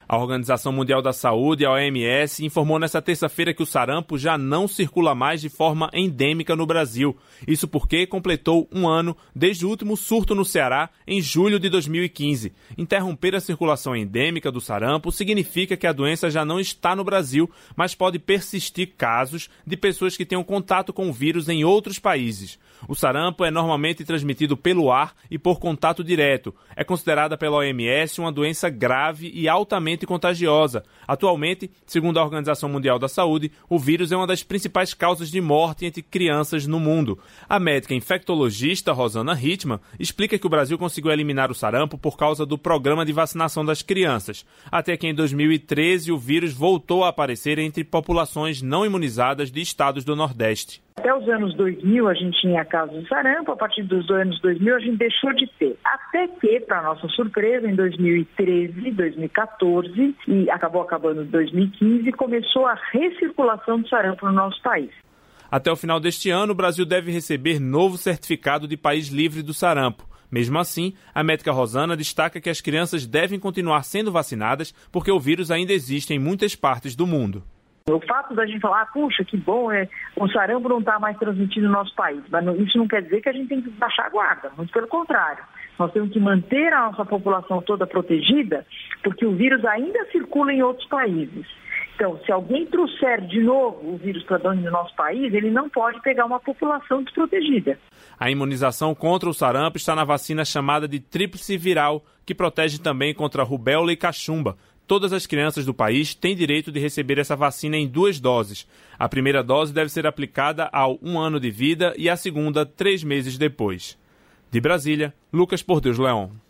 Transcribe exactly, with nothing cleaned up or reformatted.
A Organização Mundial da Saúde, a O M S, informou nesta terça-feira que o sarampo já não circula mais de forma endêmica no Brasil. Isso porque completou um ano desde o último surto no Ceará, em julho de dois mil e quinze. Interromper a circulação endêmica do sarampo significa que a doença já não está no Brasil, mas pode persistir casos de pessoas que tenham contato com o vírus em outros países. O sarampo é normalmente transmitido pelo ar e por contato direto. É considerada pela O M S uma doença grave e altamente contagiosa. Atualmente, segundo a Organização Mundial da Saúde, o vírus é uma das principais causas de morte entre crianças no mundo. A médica infectologista Rosana Hittman explica que o Brasil conseguiu eliminar o sarampo por causa do programa de vacinação das crianças. Até que em dois mil e treze o vírus voltou a aparecer entre populações não imunizadas de estados do Nordeste. Até os anos dois mil a gente tinha casos de sarampo, a partir dos anos dois mil a gente deixou de ter. Até que, para nossa surpresa, em dois mil e treze, dois mil e quatorze e acabou acabando em dois mil e quinze, começou a recirculação do sarampo no nosso país. Até o final deste ano, o Brasil deve receber novo certificado de país livre do sarampo. Mesmo assim, a médica Rosana destaca que as crianças devem continuar sendo vacinadas porque o vírus ainda existe em muitas partes do mundo. O fato da gente falar, puxa, que bom, é, o sarampo não está mais transmitido no nosso país, mas não, isso não quer dizer que a gente tem que baixar a guarda, muito pelo contrário. Nós temos que manter a nossa população toda protegida, porque o vírus ainda circula em outros países. Então, se alguém trouxer de novo o vírus para dentro do nosso país, ele não pode pegar uma população desprotegida. A imunização contra o sarampo está na vacina chamada de tríplice viral, que protege também contra rubéola e cachumba. Todas as crianças do país têm direito de receber essa vacina em duas doses. A primeira dose deve ser aplicada ao um ano de vida e a segunda três meses depois. De Brasília, Lucas Por Deus Leão.